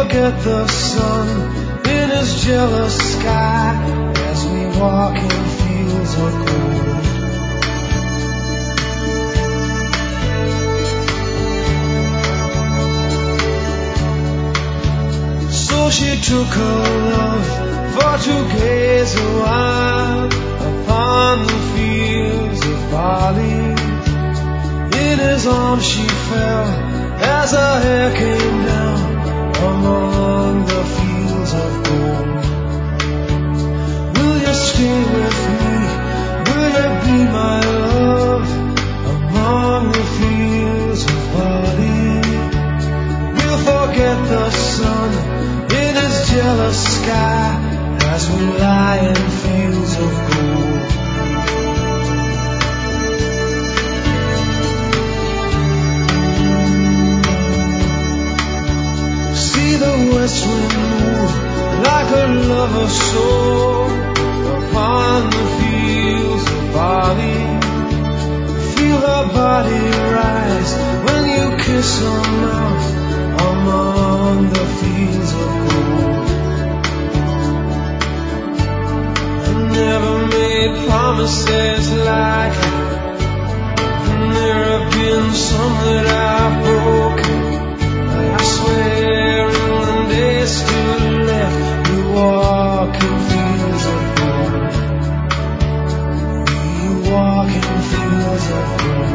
forget the sun in his jealous sky as we walk in fields of gold. So she took her love for to gaze a while upon the fields of barley. In his arms she fell as her hair came down among the fields of gold. Will you stay with me? Will you be my love among the fields of barley? We'll forget the sun in his jealous sky as we lie in fields of gold. See the west wind move like a lover's soul upon the fields of barley. Feel her body rise when you kiss her mouth among the fields of gold. I never made promises like it, and there have been some that I've broken. I swear in the days still left, we walk in fields of gold. We walk in fields of gold.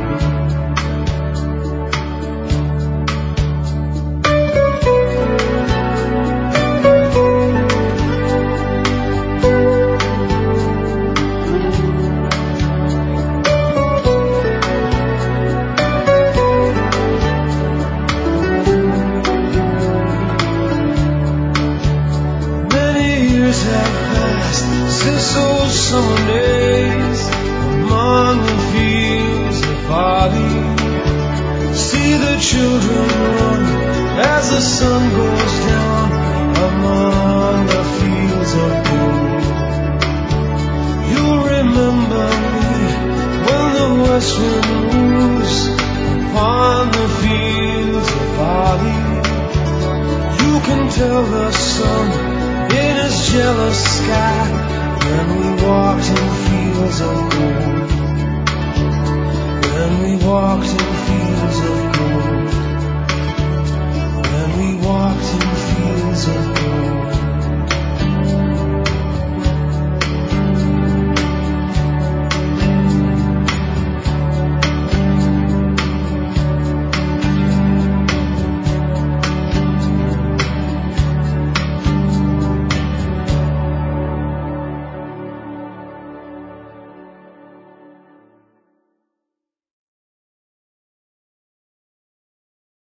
Since those summer days among the fields of barley, see the children run as the sun goes down among the fields of gold. You'll remember me when the west wind moves upon the fields of barley. You can tell the sun in his jealous sky when we walked in fields of gold. When we walked in fields of gold.